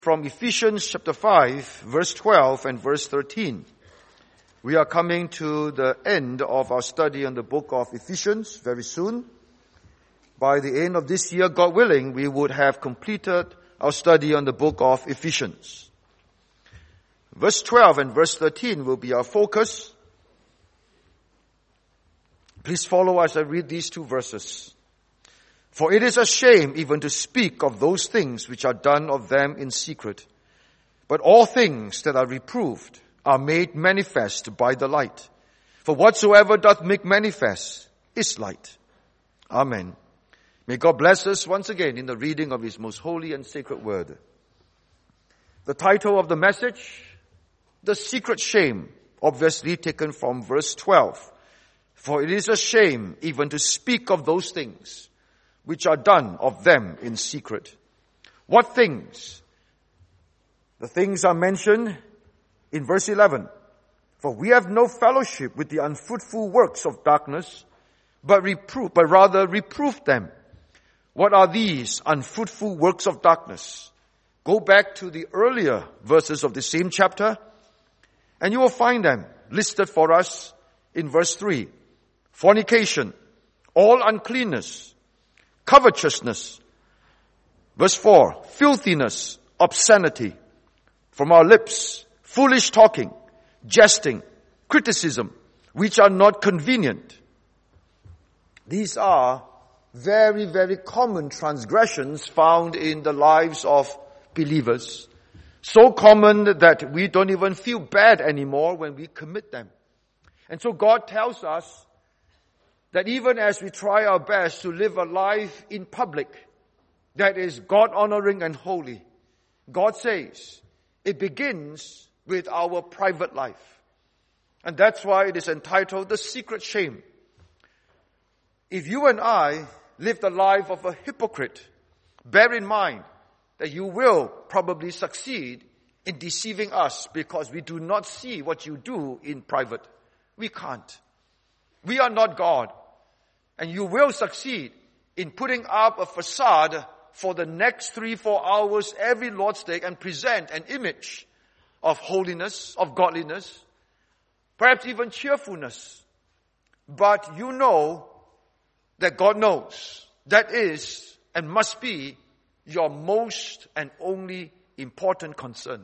from Ephesians chapter 5, verse 12 and verse 13. We are coming to the end of our study on the book of Ephesians very soon. By the end of this year, God willing, we would have completed our study on the book of Ephesians. Verse 12 and verse 13 will be our focus. Please follow as I read these two verses. For it is a shame even to speak of those things which are done of them in secret. But all things that are reproved are made manifest by the light. For whatsoever doth make manifest is light. Amen. May God bless us once again in the reading of His most holy and sacred word. The title of the message, The Secret Shame, obviously taken from verse 12. For it is a shame even to speak of those things which are done of them in secret. What things? The things are mentioned in verse 11. For we have no fellowship with the unfruitful works of darkness, but rather reprove them. What are these unfruitful works of darkness? Go back to the earlier verses of the same chapter, and you will find them listed for us in verse 3. Fornication, all uncleanness, covetousness. Verse 4, filthiness, obscenity. From our lips, foolish talking, jesting, criticism, which are not convenient. These are very, very common transgressions found in the lives of believers. So common that we don't even feel bad anymore when we commit them. And so God tells us that even as we try our best to live a life in public that is God-honoring and holy, God says it begins with our private life. And that's why it is entitled The Secret Shame. If you and I live the life of a hypocrite, bear in mind that you will probably succeed in deceiving us because we do not see what you do in private. We can't. We are not God. And you will succeed in putting up a facade for the next 3-4 hours every Lord's Day and present an image of holiness, of godliness, perhaps even cheerfulness. But you know that God knows that is and must be your most and only important concern.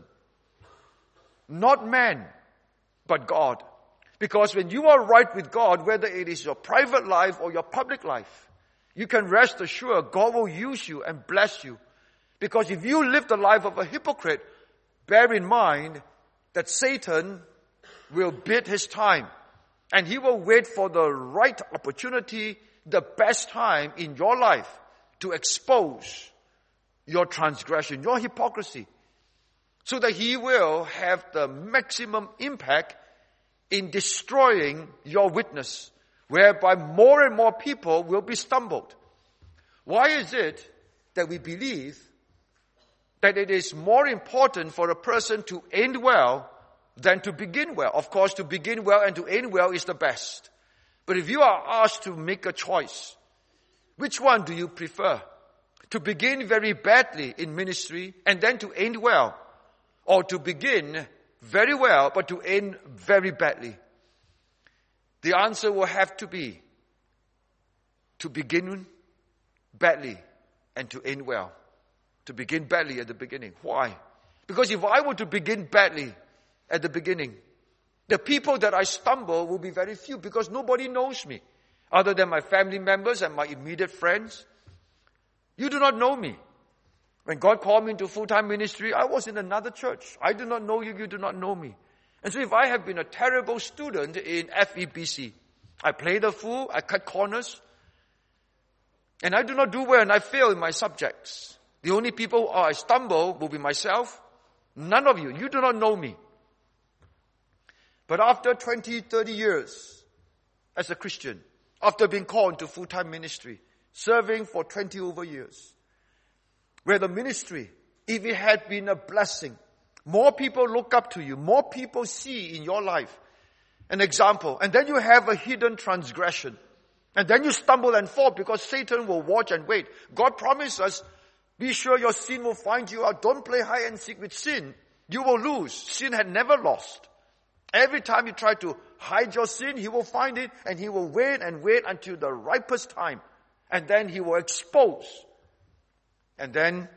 Not man, but God. Because when you are right with God, whether it is your private life or your public life, you can rest assured God will use you and bless you. Because if you live the life of a hypocrite, bear in mind that Satan will bid his time. And he will wait for the right opportunity, the best time in your life to expose your transgression, your hypocrisy. So that he will have the maximum impact in destroying your witness, whereby more and more people will be stumbled. Why is it that we believe that it is more important for a person to end well than to begin well? Of course, to begin well and to end well is the best. But if you are asked to make a choice, which one do you prefer? To begin very badly in ministry and then to end well, or to begin very well, but to end very badly? The answer will have to be to begin badly and to end well. To begin badly at the beginning. Why? Because if I were to begin badly at the beginning, the people that I stumble will be very few because nobody knows me other than my family members and my immediate friends. You do not know me. When God called me into full-time ministry, I was in another church. I do not know you, you do not know me. And so if I have been a terrible student in FEBC, I play the fool, I cut corners, and I do not do well and I fail in my subjects. The only people I stumble will be myself. None of you. You do not know me. But after 20, 30 years as a Christian, after being called into full-time ministry, serving for 20 over years, where the ministry, if it had been a blessing, more people look up to you, more people see in your life an example, and then you have a hidden transgression, and then you stumble and fall because Satan will watch and wait. God promised us Be sure your sin will find you out. Don't play hide and seek with sin. You will lose. Sin had never lost. Every time you try to hide your sin, he will find it, and he will wait and wait until the ripest time. And then he will expose. And then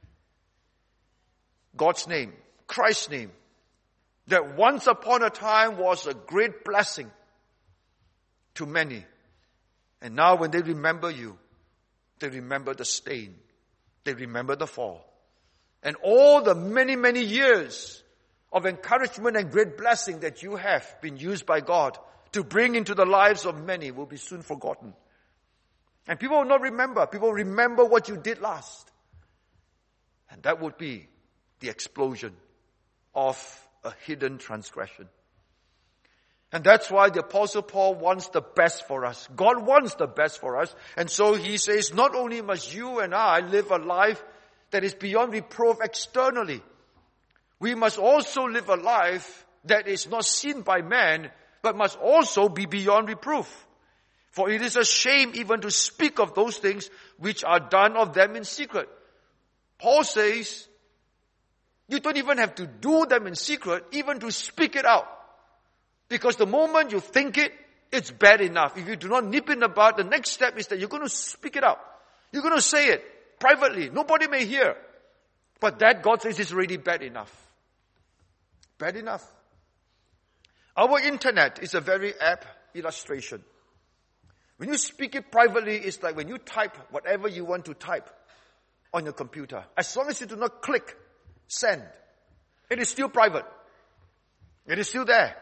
God's name, Christ's name, that once upon a time was a great blessing to many. And now when they remember you, they remember the stain. They remember the fall. And all the many, many years of encouragement and great blessing that you have been used by God to bring into the lives of many will be soon forgotten. And people will not remember. People will remember what you did last. And that would be the explosion of a hidden transgression. And that's why the Apostle Paul wants the best for us. God wants the best for us. And so he says, not only must you and I live a life that is beyond reproof externally, we must also live a life that is not seen by man, but must also be beyond reproof. For it is a shame even to speak of those things which are done of them in secret. Paul says, you don't even have to do them in secret, even to speak it out. Because the moment you think it, it's bad enough. If you do not nip in the bud, the next step is that you're going to speak it out. You're going to say it privately. Nobody may hear. But that, God says, is already bad enough. Bad enough. Our internet is a very apt illustration. When you speak it privately, it's like when you type whatever you want to type on your computer. As long as you do not click send, it is still private. It is still there.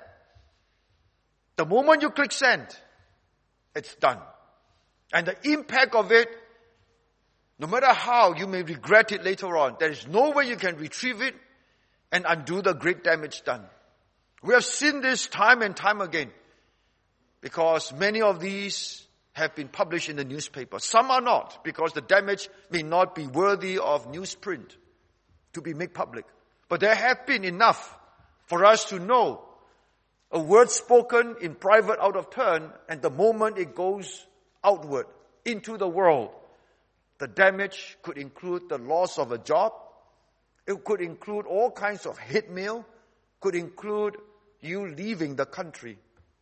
The moment you click send, it's done. And the impact of it, no matter how you may regret it later on, there is no way you can retrieve it and undo the great damage done. We have seen this time and time again because many of these have been published in the newspaper. Some are not, because the damage may not be worthy of newsprint to be made public. But there have been enough for us to know a word spoken in private out of turn, and the moment it goes outward into the world, the damage could include the loss of a job. It could include all kinds of hate mail, could include you leaving the country.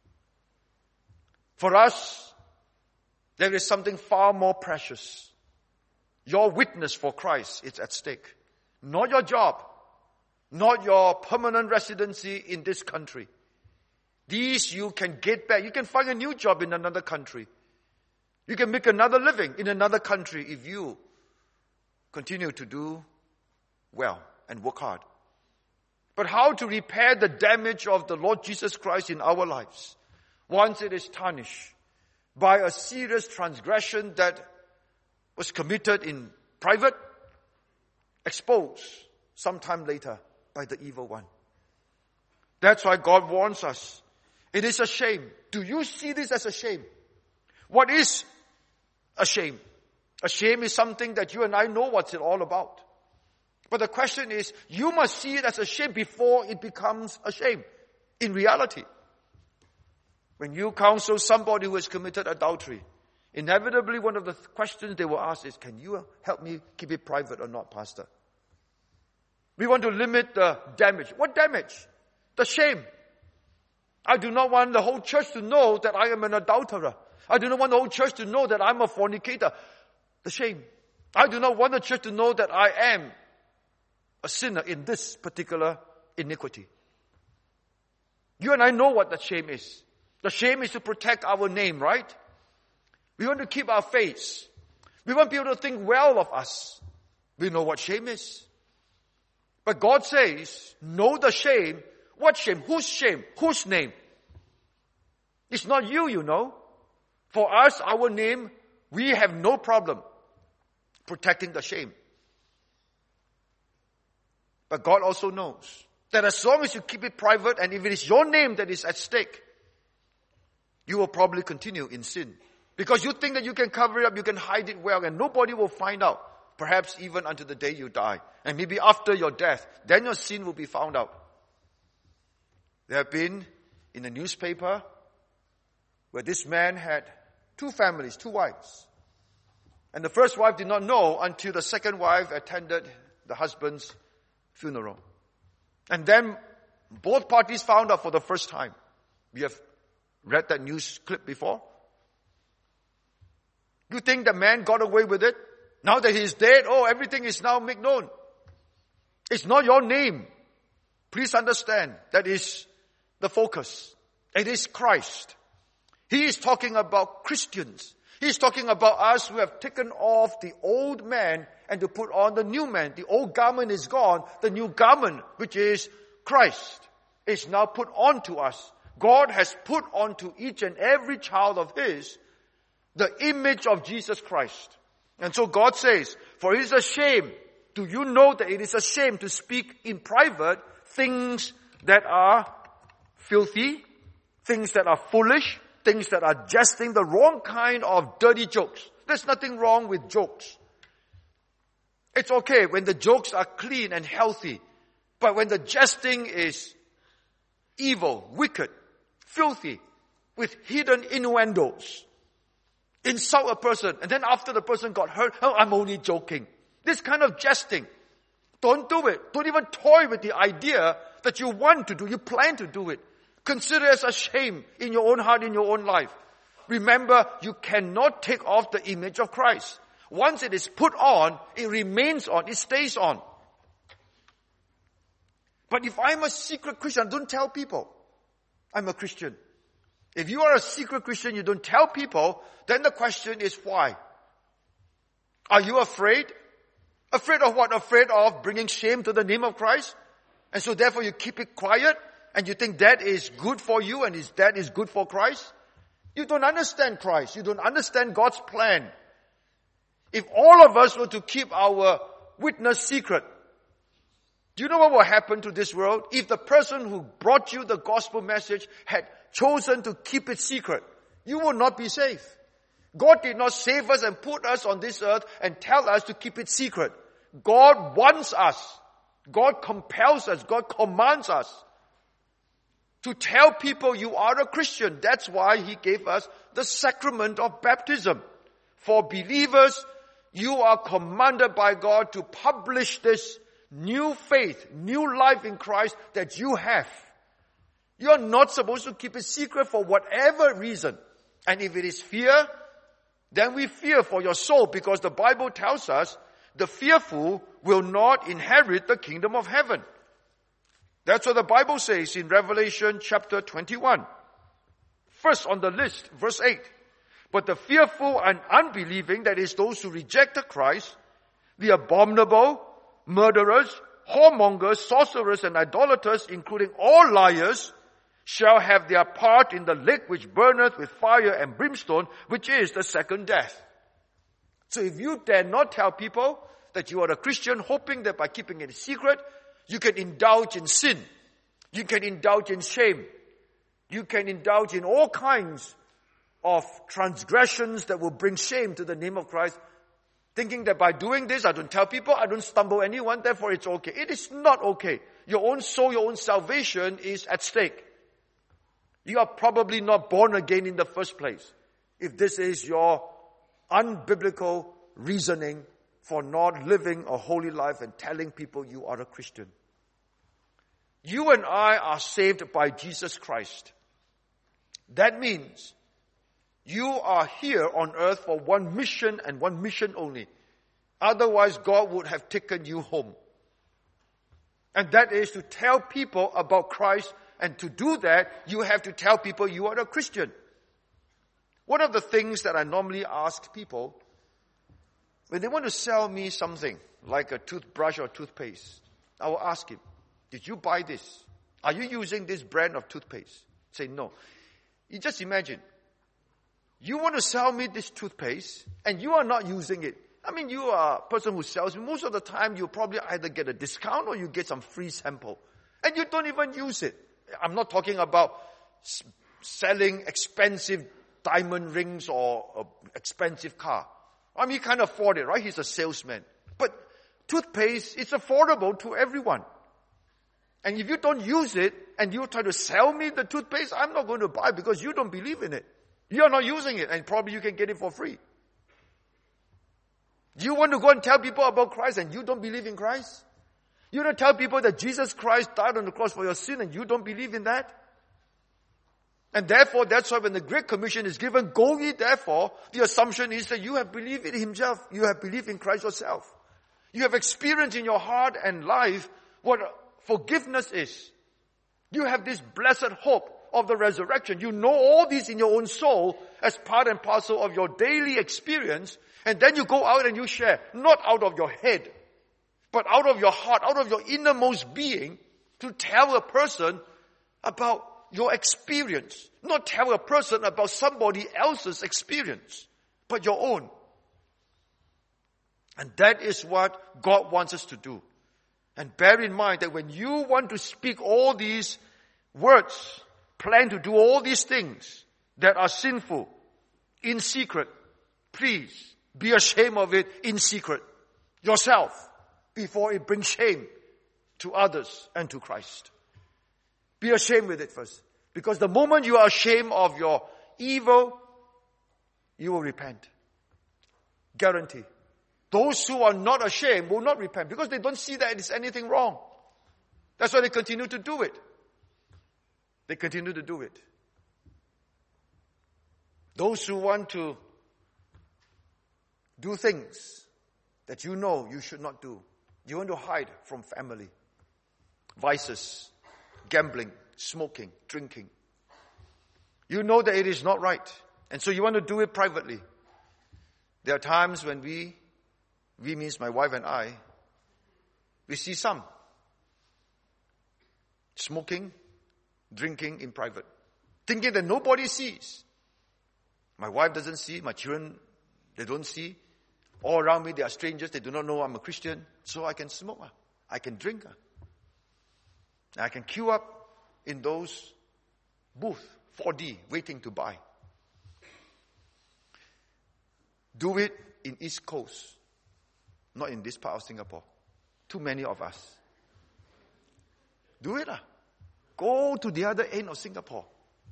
For us, there is something far more precious. Your witness for Christ is at stake. Not your job, not your permanent residency in this country. These you can get back. You can find a new job in another country. You can make another living in another country if you continue to do well and work hard. But how to repair the damage of the Lord Jesus Christ in our lives once it is tarnished by a serious transgression that was committed in private, exposed sometime later by the evil one. That's why God warns us. It is a shame. Do you see this as a shame? What is a shame? A shame is something that you and I know what's it all about. But the question is, you must see it as a shame before it becomes a shame. In reality, when you counsel somebody who has committed adultery, inevitably one of the questions they will ask is, can you help me keep it private or not, Pastor? We want to limit the damage. What damage? The shame. I do not want the whole church to know that I am an adulterer. I do not want the whole church to know that I'm a fornicator. The shame. I do not want the church to know that I am a sinner in this particular iniquity. You and I know what the shame is. The shame is to protect our name, right? We want to keep our face. We want people to think well of us. We know what shame is. But God says, know the shame. What shame? Whose shame? Whose name? It's not you, you know. For us, our name, we have no problem protecting the shame. But God also knows that as long as you keep it private, and if it is your name that is at stake, you will probably continue in sin. Because you think that you can cover it up, you can hide it well, and nobody will find out. Perhaps even until the day you die. And maybe after your death, then your sin will be found out. There have been in the newspaper where this man had 2 families, 2 wives. And the first wife did not know until the second wife attended the husband's funeral. And then both parties found out for the first time. We have read that news clip before. You think the man got away with it? Now that he's dead, everything is now made known. It's not your name. Please understand, that is the focus. It is Christ. He is talking about Christians. He is talking about us who have taken off the old man and to put on the new man. The old garment is gone. The new garment, which is Christ, is now put on to us. God has put onto each and every child of His the image of Jesus Christ. And so God says, for it is a shame. Do you know that it is a shame to speak in private things that are filthy, things that are foolish, things that are jesting, the wrong kind of dirty jokes. There's nothing wrong with jokes. It's okay when the jokes are clean and healthy. But when the jesting is evil, wicked, filthy, with hidden innuendos, insult a person, and then after the person got hurt, I'm only joking. This kind of jesting. Don't do it. Don't even toy with the idea that you want to do, you plan to do it. Consider it as a shame in your own heart, in your own life. Remember, you cannot take off the image of Christ. Once it is put on, it remains on, it stays on. But if I'm a secret Christian, don't tell people I'm a Christian. If you are a secret Christian, you don't tell people, then the question is why? Are you afraid? Afraid of what? Afraid of bringing shame to the name of Christ? And so therefore you keep it quiet and you think that is good for you and that is good for Christ? You don't understand Christ. You don't understand God's plan. If all of us were to keep our witness secret, do you know what will happen to this world? If the person who brought you the gospel message had chosen to keep it secret, you will not be safe. God did not save us and put us on this earth and tell us to keep it secret. God wants us. God compels us. God commands us to tell people you are a Christian. That's why He gave us the sacrament of baptism. For believers, you are commanded by God to publish this new faith, new life in Christ that you have. You are not supposed to keep it secret for whatever reason. And if it is fear, then we fear for your soul, because the Bible tells us the fearful will not inherit the kingdom of heaven. That's what the Bible says in Revelation chapter 21. First on the list, verse 8. But the fearful and unbelieving, that is those who rejected Christ, the abominable, murderers, whoremongers, sorcerers, and idolaters, including all liars, shall have their part in the lake which burneth with fire and brimstone, which is the second death. So if you dare not tell people that you are a Christian, hoping that by keeping it a secret, you can indulge in sin, you can indulge in shame, you can indulge in all kinds of transgressions that will bring shame to the name of Christ, thinking that by doing this, I don't tell people, I don't stumble anyone, therefore it's okay. It is not okay. Your own soul, your own salvation is at stake. You are probably not born again in the first place if this is your unbiblical reasoning for not living a holy life and telling people you are a Christian. You and I are saved by Jesus Christ. That means you are here on earth for one mission and one mission only. Otherwise, God would have taken you home. And that is to tell people about Christ. And to do that, you have to tell people you are a Christian. One of the things that I normally ask people when they want to sell me something, like a toothbrush or toothpaste, I will ask him, did you buy this? Are you using this brand of toothpaste? Say no. You just imagine, you want to sell me this toothpaste and you are not using it. I mean, you are a person who sells me. Most of the time, you probably either get a discount or you get some free sample. And you don't even use it. I'm not talking about selling expensive diamond rings or an expensive car. I mean, he can't afford it, right? He's a salesman. But toothpaste is affordable to everyone. And if you don't use it and you try to sell me the toothpaste, I'm not going to buy because you don't believe in it. You are not using it and probably you can get it for free. You want to go and tell people about Christ and you don't believe in Christ? You don't tell people that Jesus Christ died on the cross for your sin and you don't believe in that? And therefore, that's why when the Great Commission is given, go ye therefore, the assumption is that you have believed in Himself. You have believed in Christ yourself. You have experienced in your heart and life what forgiveness is. You have this blessed hope of the resurrection. You know all this in your own soul as part and parcel of your daily experience. And then you go out and you share, not out of your head, but out of your heart, out of your innermost being, to tell a person about your experience. Not tell a person about somebody else's experience, but your own. And that is what God wants us to do. And bear in mind that when you want to speak all these words, plan to do all these things that are sinful in secret, please be ashamed of it in secret yourself before it brings shame to others and to Christ. Be ashamed with it first. Because the moment you are ashamed of your evil, you will repent. Guarantee. Those who are not ashamed will not repent because they don't see that it is anything wrong. That's why they continue to do it. They continue to do it. Those who want to do things that you know you should not do. You want to hide from family. Vices, gambling, smoking, drinking. You know that it is not right. And so you want to do it privately. There are times when we means my wife and I, we see some smoking, drinking in private, thinking that nobody sees. My wife doesn't see, my children, they don't see. All around me, they are strangers, they do not know I'm a Christian, so I can smoke, I can drink. I can queue up in those booths, 4D, waiting to buy. Do it in East Coast, not in this part of Singapore. Too many of us. Do it. Go to the other end of Singapore.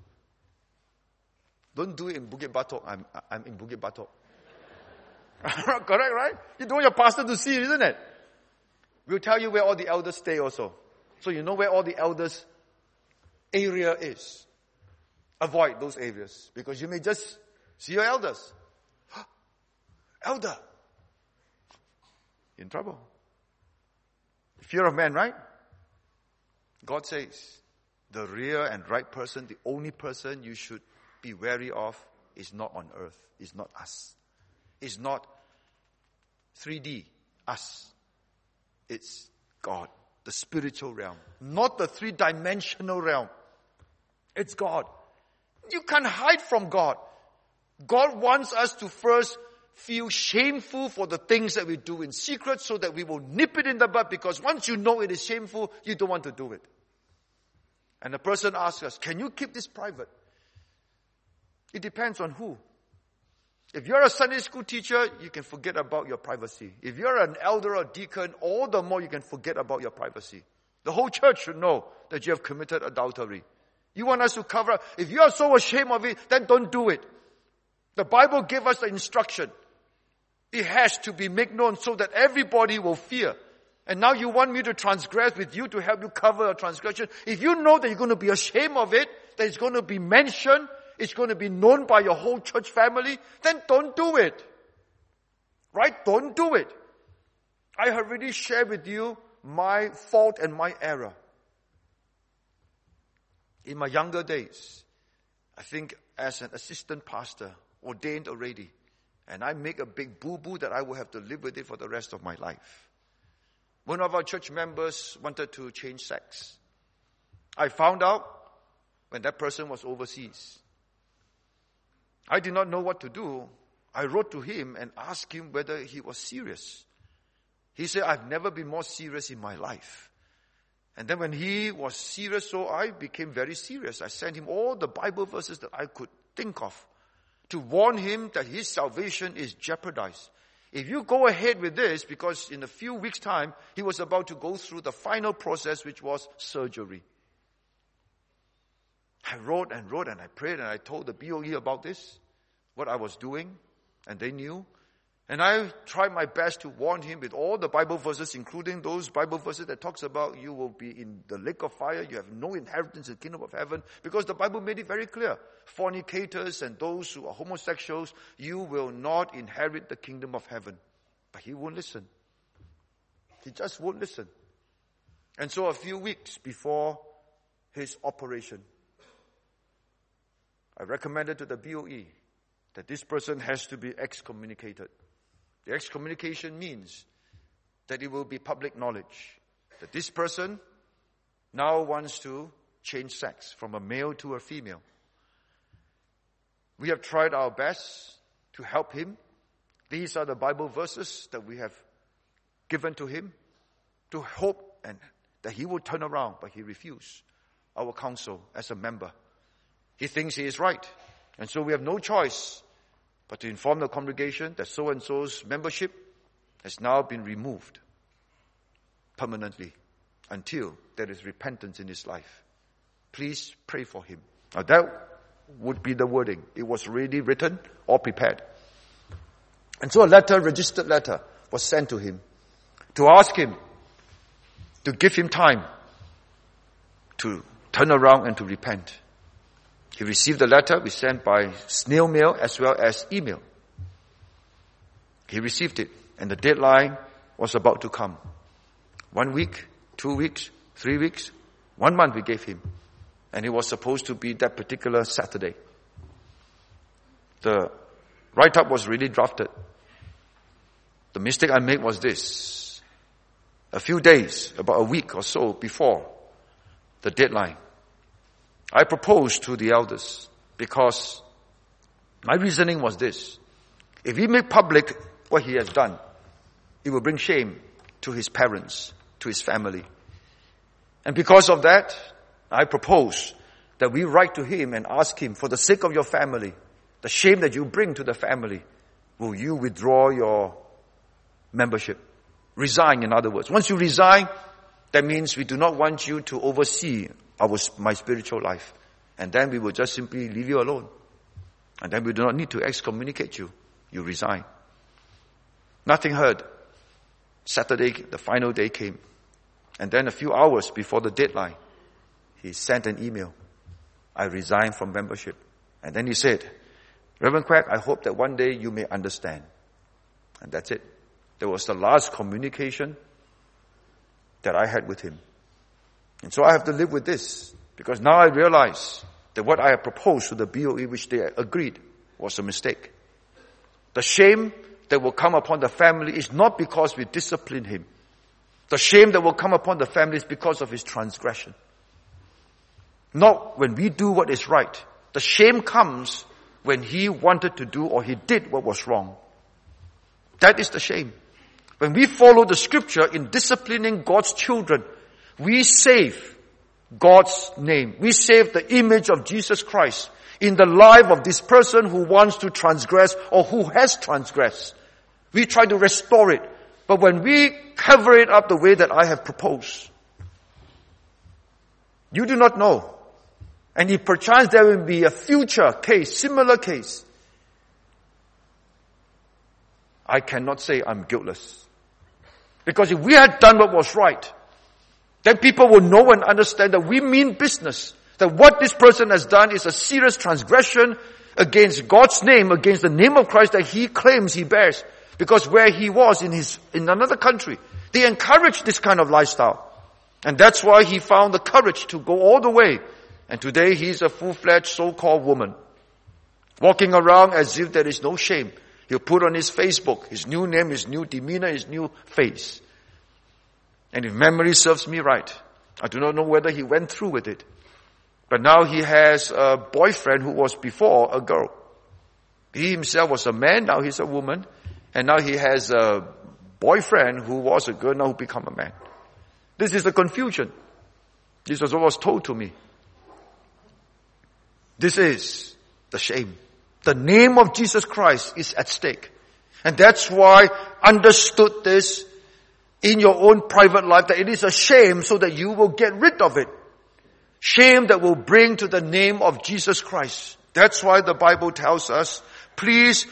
Don't do it in Bukit Batok. I'm in Bukit Batok. Correct, right? You don't want your pastor to see, isn't it? We'll tell you where all the elders stay also. So you know where all the elders' area is. Avoid those areas. Because you may just see your elders. Elder. In trouble. Fear of man, right? God says, the real and right person, the only person you should be wary of is not on earth. Is not us. It's not 3D, us. It's God, the spiritual realm. Not the three-dimensional realm. It's God. You can't hide from God. God wants us to first feel shameful for the things that we do in secret so that we will nip it in the bud, because once you know it is shameful, you don't want to do it. And the person asks us, can you keep this private? It depends on who. If you're a Sunday school teacher, you can forget about your privacy. If you're an elder or deacon, all the more you can forget about your privacy. The whole church should know that you have committed adultery. You want us to cover up. If you are so ashamed of it, then don't do it. The Bible gave us the instruction. It has to be made known so that everybody will fear. And now you want me to transgress with you to help you cover a transgression. If you know that you're going to be ashamed of it, that it's going to be mentioned, it's going to be known by your whole church family, then don't do it. Right? Don't do it. I have already shared with you my fault and my error. In my younger days, I think as an assistant pastor, ordained already, and I make a big boo-boo that I will have to live with it for the rest of my life. One of our church members wanted to change sex. I found out when that person was overseas. I did not know what to do. I wrote to him and asked him whether he was serious. He said, I've never been more serious in my life. And then when he was serious, so I became very serious. I sent him all the Bible verses that I could think of to warn him that his salvation is jeopardized. If you go ahead with this, because in a few weeks' time, he was about to go through the final process, which was surgery. I wrote and I prayed and I told the BOE about this, what I was doing, and they knew. And I tried my best to warn him with all the Bible verses, including those Bible verses that talks about you will be in the lake of fire, you have no inheritance in the kingdom of heaven, because the Bible made it very clear. Fornicators and those who are homosexuals, you will not inherit the kingdom of heaven. But he won't listen. He just won't listen. And so a few weeks before his operation, I recommended to the BOE that this person has to be excommunicated. The excommunication means that it will be public knowledge that this person now wants to change sex from a male to a female. We have tried our best to help him. These are the Bible verses that we have given to him to hope and that he will turn around, but he refused our counsel as a member. He thinks he is right. And so we have no choice but to inform the congregation that so-and-so's membership has now been removed permanently until there is repentance in his life. Please pray for him. Now that would be the wording. It was already written or prepared. And so a registered letter, was sent to him to ask him to give him time to turn around and to repent. He received the letter we sent by snail mail as well as email. He received it, and the deadline was about to come. 1 week, 2 weeks, 3 weeks, 1 month we gave him. And it was supposed to be that particular Saturday. The write-up was really drafted. The mistake I made was this. A few days, about a week or so before the deadline, I proposed to the elders because my reasoning was this. If we make public what he has done, it will bring shame to his parents, to his family. And because of that, I propose that we write to him and ask him, for the sake of your family, the shame that you bring to the family, will you withdraw your membership? Resign, in other words. Once you resign, that means we do not want you to oversee my spiritual life. And then we will just simply leave you alone. And then we do not need to excommunicate you. You resign. Nothing heard. Saturday, the final day came. And then a few hours before the deadline, he sent an email. I resign from membership. And then he said, Reverend Quack, I hope that one day you may understand. And that's it. That was the last communication that I had with him. And so I have to live with this, because now I realize that what I have proposed to the BOE, which they agreed, was a mistake. The shame that will come upon the family is not because we discipline him. The shame that will come upon the family is because of his transgression. Not when we do what is right. The shame comes when he wanted to do or he did what was wrong. That is the shame. When we follow the scripture in disciplining God's children, we save God's name. We save the image of Jesus Christ in the life of this person who wants to transgress or who has transgressed. We try to restore it. But when we cover it up the way that I have proposed, you do not know. And if perchance there will be a future case, similar case, I cannot say I'm guiltless. Because if we had done what was right, then people will know and understand that we mean business. That what this person has done is a serious transgression against God's name, against the name of Christ that he claims he bears. Because where he was in another country, they encouraged this kind of lifestyle. And that's why he found the courage to go all the way. And today he's a full-fledged so-called woman, walking around as if there is no shame. He'll put on his Facebook his new name, his new demeanor, his new face. And if memory serves me right, I do not know whether he went through with it. But now he has a boyfriend who was before a girl. He himself was a man, now he's a woman. And now he has a boyfriend who was a girl, now who become a man. This is the confusion. This was what was told to me. This is the shame. The name of Jesus Christ is at stake. And that's why understood this in your own private life, that it is a shame so that you will get rid of it. Shame that will bring to the name of Jesus Christ. That's why the Bible tells us, please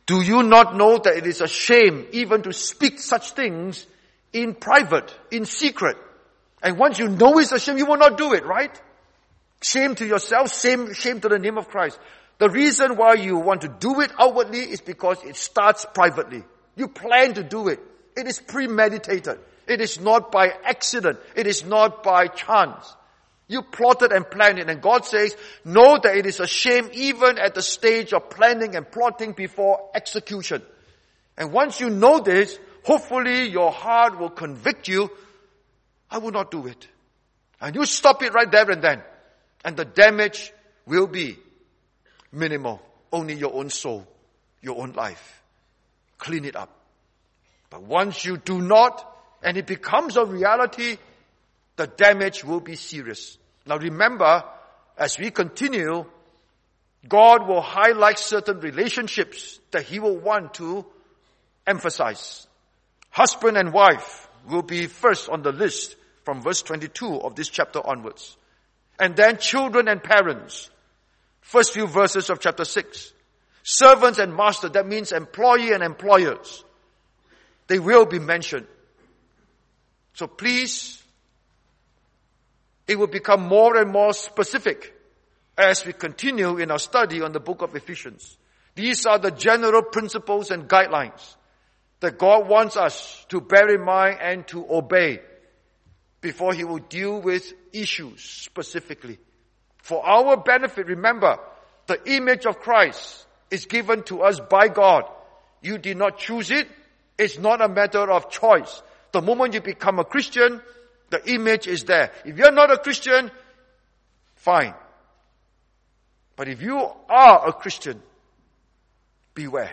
Do you not know that it is a shame even to speak such things in private, in secret? And once you know it's a shame, you will not do it, right? Shame to yourself, shame to the name of Christ. The reason why you want to do it outwardly is because it starts privately. You plan to do it. It is premeditated. It is not by accident. It is not by chance. You plotted and planned it, and God says, know that it is a shame even at the stage of planning and plotting before execution. And once you know this, hopefully your heart will convict you, I will not do it. And you stop it right there and then. And the damage will be minimal. Only your own soul, your own life. Clean it up. But once you do not, and it becomes a reality, the damage will be serious. Now remember, as we continue, God will highlight certain relationships that He will want to emphasize. Husband and wife will be first on the list from verse 22 of this chapter onwards. And then children and parents. First few verses of chapter 6. Servants and master, that means employee and employers. They will be mentioned. So please, it will become more and more specific as we continue in our study on the book of Ephesians. These are the general principles and guidelines that God wants us to bear in mind and to obey before He will deal with issues specifically. For our benefit, remember, the image of Christ is given to us by God. You did not choose it. It's not a matter of choice. The moment you become a Christian, the image is there. If you're not a Christian, fine. But if you are a Christian, beware.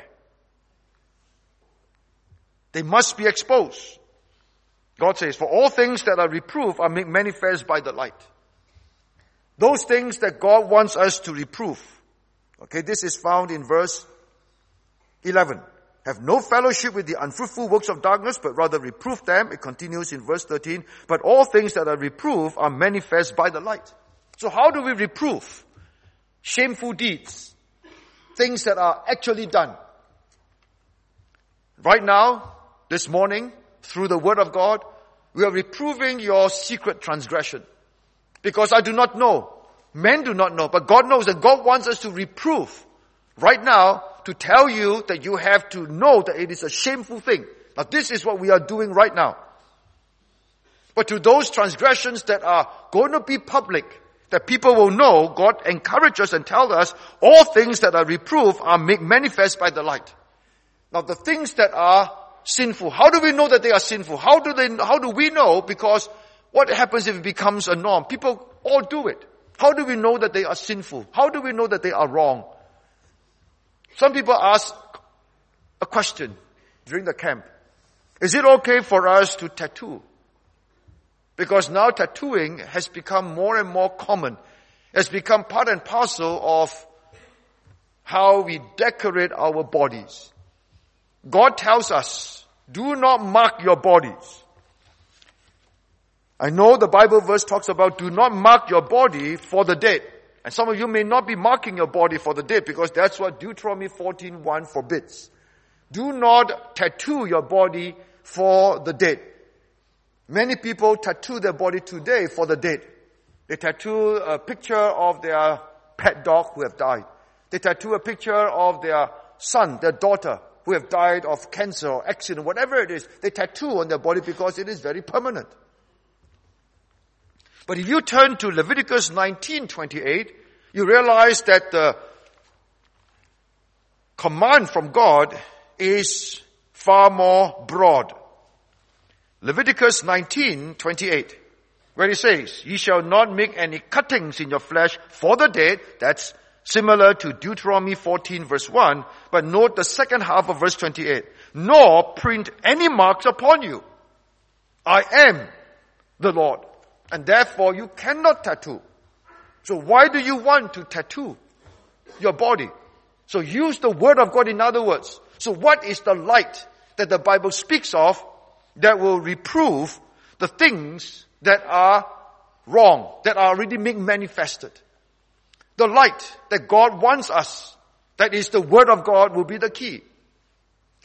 They must be exposed. God says, for all things that are reproved are made manifest by the light. Those things that God wants us to reprove. Okay, this is found in verse 11. Have no fellowship with the unfruitful works of darkness, but rather reprove them. It continues in verse 13. But all things that are reproved are manifest by the light. So how do we reprove shameful deeds? Things that are actually done. Right now, this morning, through the Word of God, we are reproving your secret transgression. Because I do not know. Men do not know. But God knows, and God wants us to reprove right now, to tell you that you have to know that it is a shameful thing. Now this is what we are doing right now. But to those transgressions that are going to be public, that people will know, God encourages and tells us, all things that are reproved are made manifest by the light. Now the things that are sinful, how do we know that they are sinful? How do we know? Because what happens if it becomes a norm? People all do it. How do we know that they are sinful? How do we know that they are wrong? Some people ask a question during the camp. Is it okay for us to tattoo? Because now tattooing has become more and more common. It's become part and parcel of how we decorate our bodies. God tells us, do not mark your bodies. I know the Bible verse talks about do not mark your body for the dead. And some of you may not be marking your body for the dead because that's what Deuteronomy 14:1 forbids. Do not tattoo your body for the dead. Many people tattoo their body today for the dead. They tattoo a picture of their pet dog who have died. They tattoo a picture of their son, their daughter who have died of cancer or accident, whatever it is. They tattoo on their body because it is very permanent. But if you turn to Leviticus 19:28, you realize that the command from God is far more broad. Leviticus 19:28, where it says, ye shall not make any cuttings in your flesh for the dead. That's similar to Deuteronomy 14 verse 1. But note the second half of verse 28. Nor print any marks upon you. I am the Lord. And therefore you cannot tattoo. So why do you want to tattoo your body? So use the Word of God in other words. So what is the light that the Bible speaks of that will reprove the things that are wrong, that are already being manifested? The light that God wants us, that is the Word of God, will be the key.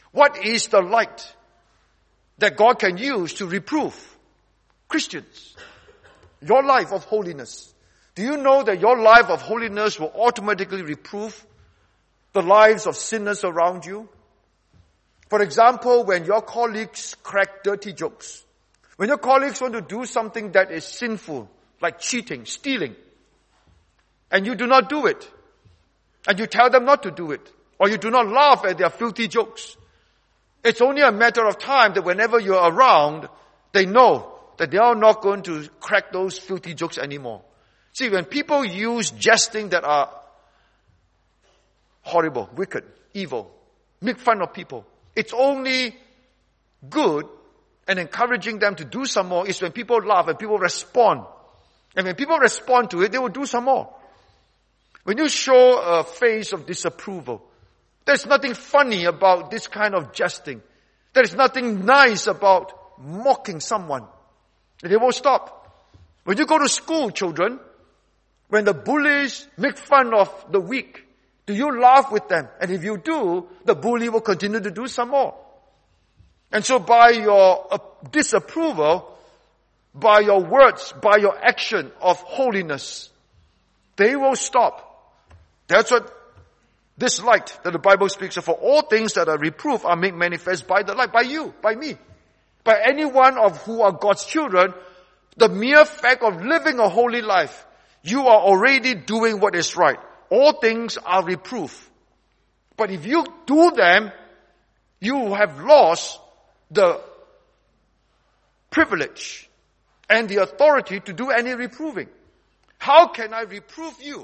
What is the light that God can use to reprove Christians? Your life of holiness. Do you know that your life of holiness will automatically reprove the lives of sinners around you? For example, when your colleagues crack dirty jokes, when your colleagues want to do something that is sinful, like cheating, stealing, and you do not do it, and you tell them not to do it, or you do not laugh at their filthy jokes, it's only a matter of time that whenever you're around, they know that they are not going to crack those filthy jokes anymore. See, when people use jesting that are horrible, wicked, evil, make fun of people, it's only good and encouraging them to do some more is when people laugh and people respond. And when people respond to it, they will do some more. When you show a face of disapproval, there's nothing funny about this kind of jesting. There is nothing nice about mocking someone. They won't stop. When you go to school, children, when the bullies make fun of the weak, do you laugh with them? And if you do, the bully will continue to do some more. And so by your disapproval, by your words, by your action of holiness, they will stop. That's what this light that the Bible speaks of. For all things that are reproved are made manifest by the light, by you, by me, by any one of who are God's children. The mere fact of living a holy life, you are already doing what is right. All things are reproved. But if you do them, you have lost the privilege and the authority to do any reproving. How can I reprove you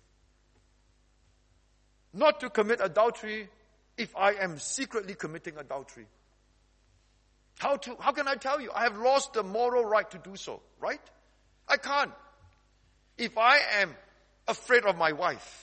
not to commit adultery if I am secretly committing adultery? How can I tell you? I have lost the moral right to do so, right? I can't. If I am afraid of my wife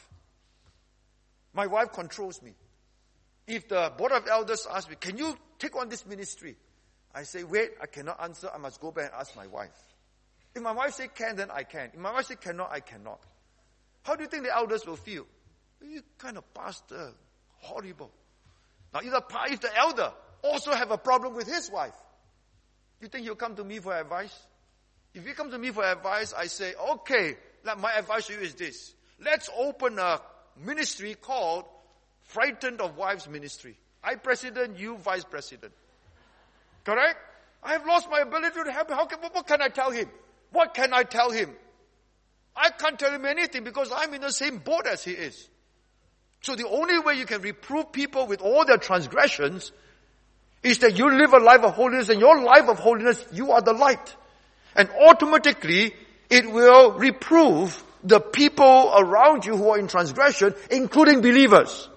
controls me. If the board of elders ask me, can you take on this ministry? I say, wait, I cannot answer. I must go back and ask my wife. If my wife say can, then I can. If my wife say cannot, I cannot. How do you think the elders will feel? You kind of pastor, horrible. Now, if the elder also have a problem with his wife, you think he'll come to me for advice? If he comes to me for advice, I say, okay, my advice to you is this. Let's open a ministry called Frightened of Wives Ministry. I president, you vice president. Correct? I have lost my ability to help him. What can I tell him? What can I tell him? I can't tell him anything because I'm in the same boat as he is. So the only way you can reprove people with all their transgressions is that you live a life of holiness, and your life of holiness, you are the light. And automatically, it will reprove the people around you who are in transgression, including believers.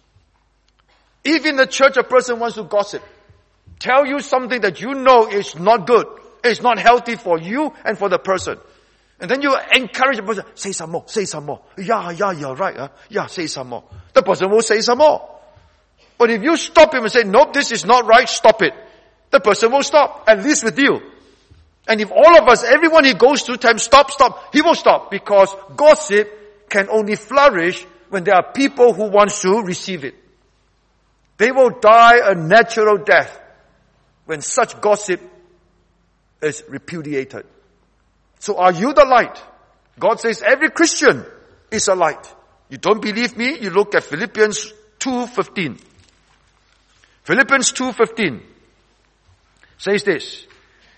If in the church a person wants to gossip, tell you something that you know is not good, is not healthy for you and for the person, and then you encourage the person, say some more, say some more. Yeah, you're right. Huh? Yeah, say some more. The person will say some more. But if you stop him and say, nope, this is not right, stop it, the person will stop, at least with you. And if all of us, everyone he goes to, tell him stop, he will stop, because gossip can only flourish when there are people who want to receive it. They will die a natural death when such gossip is repudiated. So are you the light? God says every Christian is a light. You don't believe me? You look at Philippians 2:15. Philippians 2:15 says this.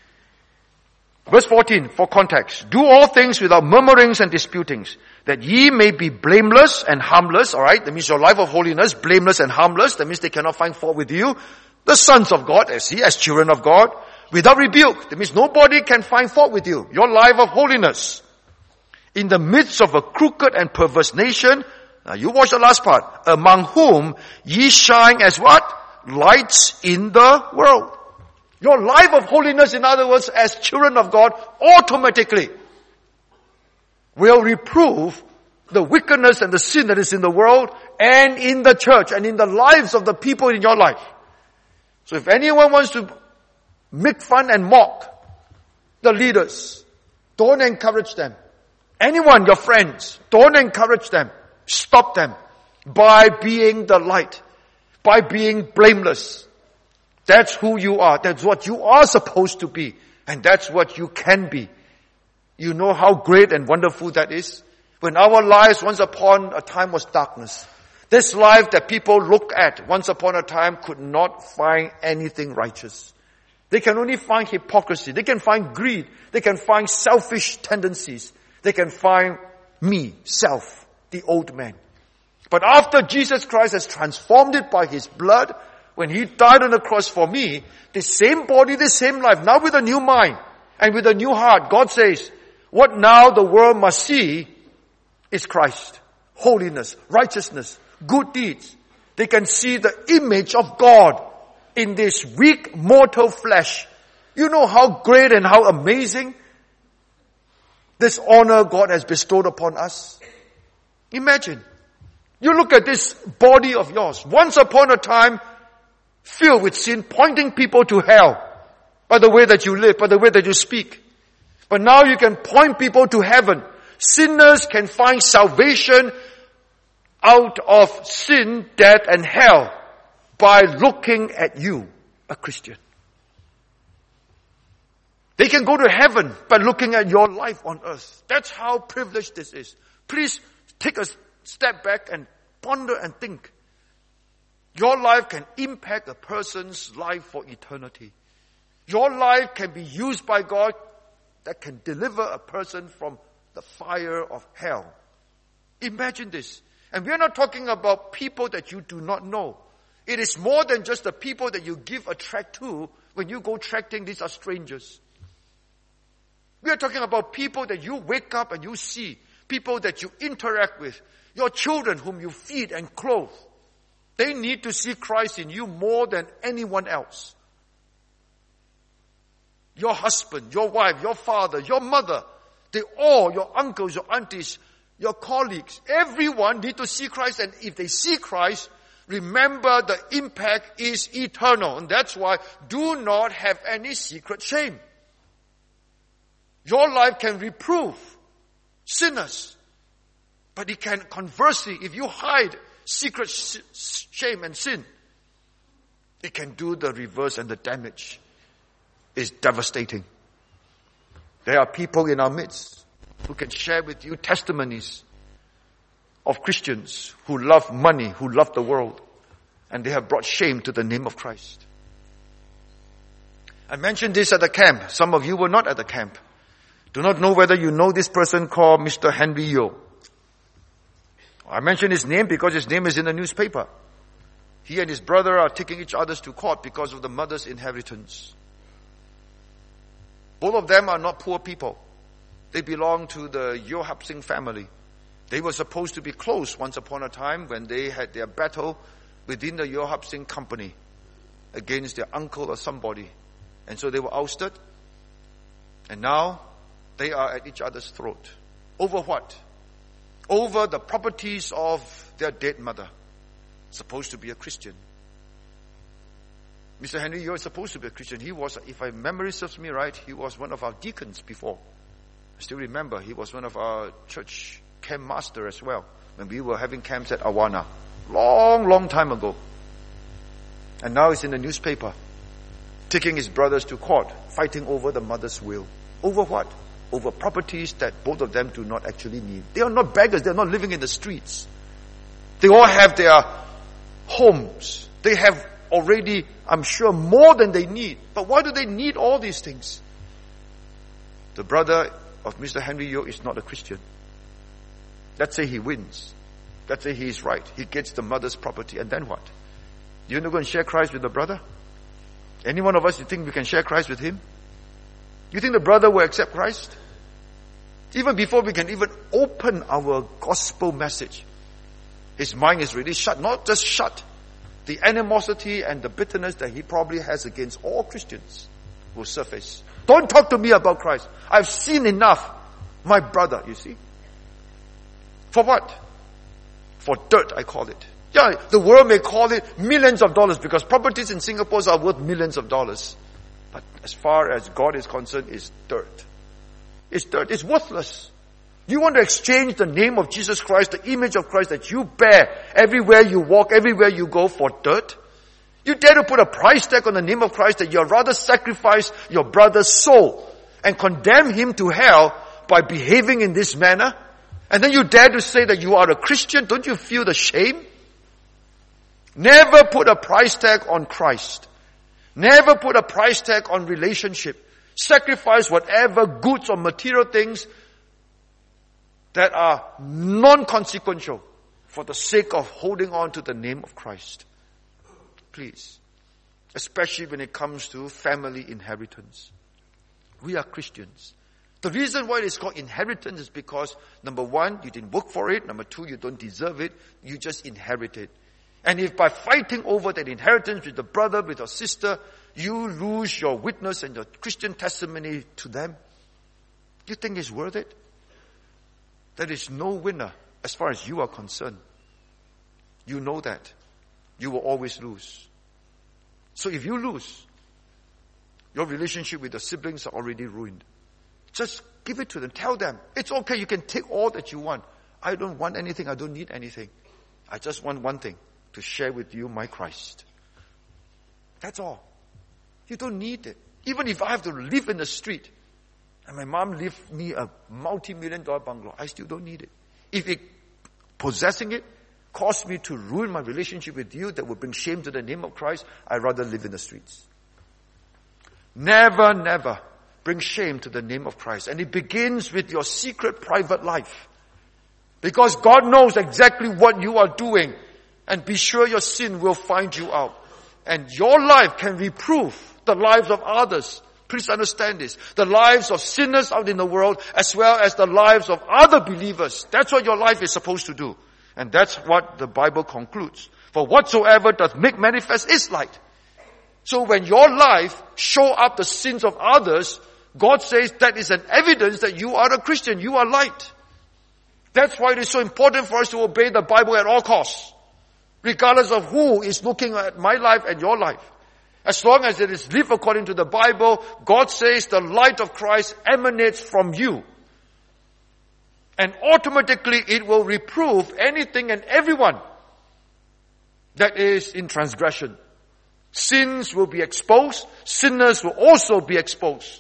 Verse 14, for context. Do all things without murmurings and disputings, that ye may be blameless and harmless. Alright, that means your life of holiness, blameless and harmless. That means they cannot find fault with you. The sons of God, as children of God, without rebuke. That means nobody can find fault with you. Your life of holiness. In the midst of a crooked and perverse nation, now you watch the last part, among whom ye shine as what? Lights in the world. Your life of holiness, in other words, as children of God, automatically will reprove the wickedness and the sin that is in the world and in the church and in the lives of the people in your life. So if anyone wants to make fun and mock the leaders, don't encourage them. Anyone, your friends, don't encourage them. Stop them by being the light. by being blameless. That's who you are. That's what you are supposed to be. And that's what you can be. You know how great and wonderful that is? When our lives once upon a time was darkness. This life that people look at once upon a time could not find anything righteous. They can only find hypocrisy. They can find greed. They can find selfish tendencies. They can find me, self, the old man. But after Jesus Christ has transformed it by His blood, when He died on the cross for me, the same body, the same life, now with a new mind and with a new heart, God says, what now the world must see is Christ. Holiness, righteousness, good deeds. They can see the image of God in this weak mortal flesh. You know how great and how amazing this honor God has bestowed upon us? Imagine. You look at this body of yours. Once upon a time, filled with sin, pointing people to hell by the way that you live, by the way that you speak. But now you can point people to heaven. Sinners can find salvation out of sin, death, and hell by looking at you, a Christian. They can go to heaven by looking at your life on earth. That's how privileged this is. Please take a step back and ponder and think. Your life can impact a person's life for eternity. Your life can be used by God that can deliver a person from the fire of hell. Imagine this. And we are not talking about people that you do not know. It is more than just the people that you give a tract to. When you go tracting, these are strangers. We are talking about people that you wake up and you see. People that you interact with. Your children whom you feed and clothe. They need to see Christ in you more than anyone else. Your husband, your wife, your father, your mother, they all, your uncles, your aunties, your colleagues, everyone need to see Christ. And if they see Christ, remember the impact is eternal. And that's why do not have any secret shame. Your life can reprove sinners. But it can, conversely, if you hide secret shame and sin, it can do the reverse, and the damage is devastating. There are people in our midst who can share with you testimonies of Christians who love money, who love the world, and they have brought shame to the name of Christ. I mentioned this at the camp. Some of you were not at the camp. Do not know whether you know this person called Mr. Henry Yeo. I mention his name because his name is in the newspaper. He and his brother are taking each other to court because of the mother's inheritance. Both of them are not poor people. They belong to the Yeo Hap Sing family. They were supposed to be close once upon a time when they had their battle within the Yeo Hap Sing company against their uncle or somebody. And so they were ousted. And now they are at each other's throat. Over what? Over the properties of their dead mother. Supposed to be a Christian. Mr. Henry Yeo is supposed to be a Christian. He was, if my memory serves me right, he was one of our deacons before. I still remember he was one of our church camp master as well when we were having camps at Awana. Long time ago. And now he's in the newspaper taking his brothers to court, fighting over the mother's will. Over what? Over properties that both of them do not actually need. They are not beggars. They are not living in the streets. They all have their homes. They have already, I'm sure, more than they need. But why do they need all these things? The brother of Mr. Henry Yeo is not a Christian. Let's say he wins. Let's say he is right. He gets the mother's property. And then what? You're not going to share Christ with the brother? Any one of us, you think we can share Christ with him? You think the brother will accept Christ? Even before we can even open our gospel message, his mind is really shut. Not just shut. The animosity and the bitterness that he probably has against all Christians will surface. Don't talk to me about Christ. I've seen enough. My brother, you see. For what? For dirt, I call it. Yeah, the world may call it millions of dollars because properties in Singapore are worth millions of dollars. But as far as God is concerned, it's dirt. It's dirt. It's worthless. You want to exchange the name of Jesus Christ, the image of Christ that you bear everywhere you walk, everywhere you go, for dirt? You dare to put a price tag on the name of Christ that you'd rather sacrifice your brother's soul and condemn him to hell by behaving in this manner? And then you dare to say that you are a Christian? Don't you feel the shame? Never put a price tag on Christ. Never put a price tag on relationship. Sacrifice whatever goods or material things that are non-consequential for the sake of holding on to the name of Christ. Please. Especially when it comes to family inheritance. We are Christians. The reason why it's called inheritance is because, number one, you didn't work for it. Number two, you don't deserve it. You just inherit it. And if by fighting over that inheritance with a brother, with a sister, you lose your witness and your Christian testimony to them, you think it's worth it? There is no winner as far as you are concerned. You know that. You will always lose. So if you lose, your relationship with the siblings are already ruined. Just give it to them. Tell them, it's okay, you can take all that you want. I don't want anything, I don't need anything. I just want one thing, to share with you my Christ. That's all. You don't need it. Even if I have to live in the street, and my mom left me a multi-million-dollar bungalow, I still don't need it. If possessing it caused me to ruin my relationship with you, that would bring shame to the name of Christ, I'd rather live in the streets. Never, never bring shame to the name of Christ. And it begins with your secret private life. Because God knows exactly what you are doing. And be sure your sin will find you out. And your life can reprove the lives of others. Please understand this. The lives of sinners out in the world, as well as the lives of other believers. That's what your life is supposed to do. And that's what the Bible concludes. For whatsoever doth make manifest is light. So when your life show up the sins of others, God says that is an evidence that you are a Christian. You are light. That's why it is so important for us to obey the Bible at all costs. Regardless of who is looking at my life and your life. As long as it is lived according to the Bible, God says the light of Christ emanates from you. And automatically it will reprove anything and everyone that is in transgression. Sins will be exposed. Sinners will also be exposed.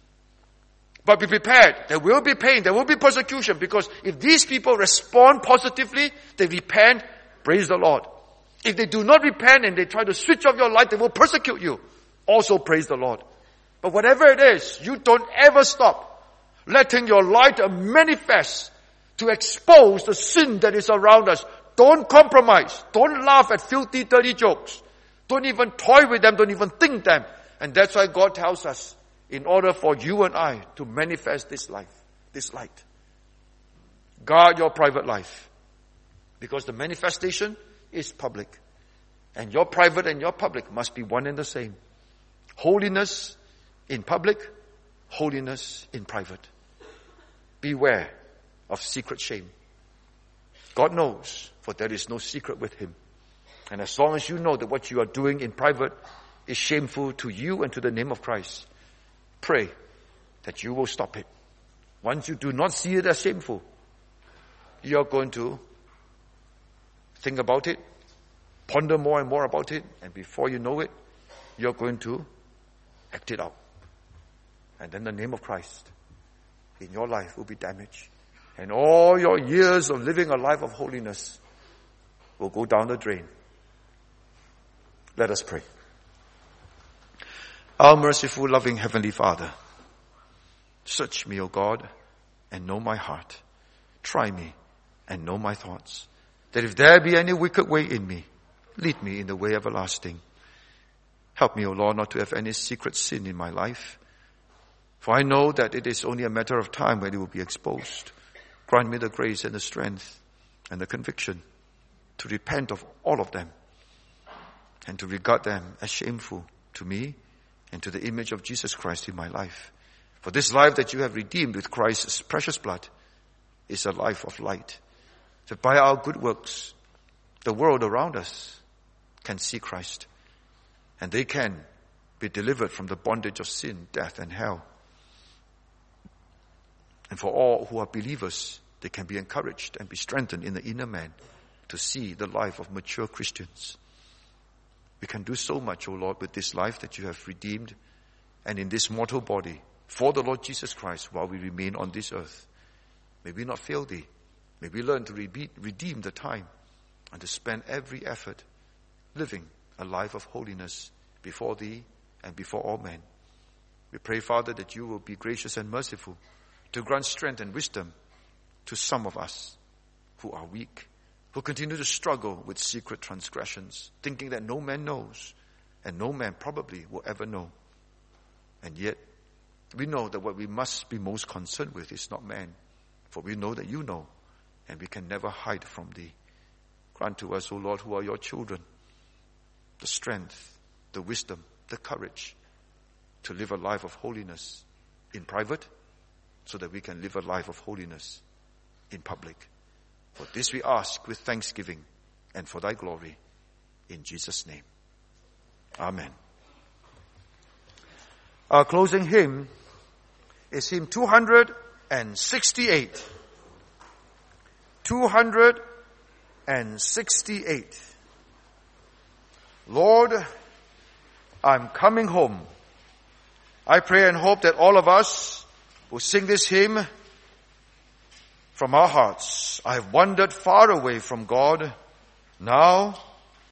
But be prepared. There will be pain. There will be persecution. Because if these people respond positively, they repent, praise the Lord. If they do not repent and they try to switch off your light, they will persecute you. Also praise the Lord. But whatever it is, you don't ever stop letting your light manifest to expose the sin that is around us. Don't compromise. Don't laugh at filthy, dirty jokes. Don't even toy with them. Don't even think them. And that's why God tells us, in order for you and I to manifest this life, this light, guard your private life. Because the manifestation is public. And your private and your public must be one and the same. Holiness in public, holiness in private. Beware of secret shame. God knows, for there is no secret with Him. And as long as you know that what you are doing in private is shameful to you and to the name of Christ, pray that you will stop it. Once you do not see it as shameful, you are going to think about it, ponder more and more about it, and before you know it, you're going to act it out. And then the name of Christ in your life will be damaged. And all your years of living a life of holiness will go down the drain. Let us pray. Our merciful, loving Heavenly Father, search me, O God, and know my heart. Try me and know my thoughts. That if there be any wicked way in me, lead me in the way everlasting. Help me, O Lord, not to have any secret sin in my life. For I know that it is only a matter of time when it will be exposed. Grant me the grace and the strength and the conviction to repent of all of them and to regard them as shameful to me and to the image of Jesus Christ in my life. For this life that you have redeemed with Christ's precious blood is a life of light. That by our good works, the world around us can see Christ. And they can be delivered from the bondage of sin, death, and hell. And for all who are believers, they can be encouraged and be strengthened in the inner man to see the life of mature Christians. We can do so much, O Lord, with this life that you have redeemed and in this mortal body for the Lord Jesus Christ while we remain on this earth. May we not fail thee. May we learn to redeem the time and to spend every effort living a life of holiness before thee and before all men. We pray, Father, that you will be gracious and merciful to grant strength and wisdom to some of us who are weak, who continue to struggle with secret transgressions, thinking that no man knows and no man probably will ever know. And yet, we know that what we must be most concerned with is not man, for we know that you know, and we can never hide from thee. Grant to us, O Lord, who are your children, the strength, the wisdom, the courage to live a life of holiness in private, so that we can live a life of holiness in public. For this we ask with thanksgiving and for thy glory. In Jesus' name. Amen. Our closing hymn is hymn 268. 268. Lord, I'm coming home. I pray and hope that all of us who sing this hymn from our hearts, I have wandered far away from God. Now